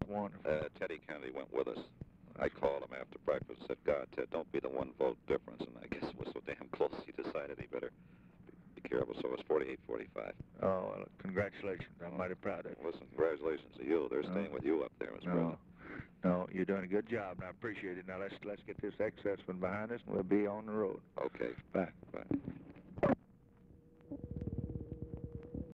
wonderful. Teddy Kennedy went with us. I called him after breakfast and said, God, Ted, don't be the one vote difference. And I guess it was so damn close, he decided he better be careful. So it was 48-45. Oh, well, congratulations. I'm mighty proud of you. Listen, congratulations to you. They're staying with you up there, Mr. President. No, you're doing a good job, and I appreciate it. Now, let's get this excess one behind us, and we'll be on the road. Okay. Bye. Bye.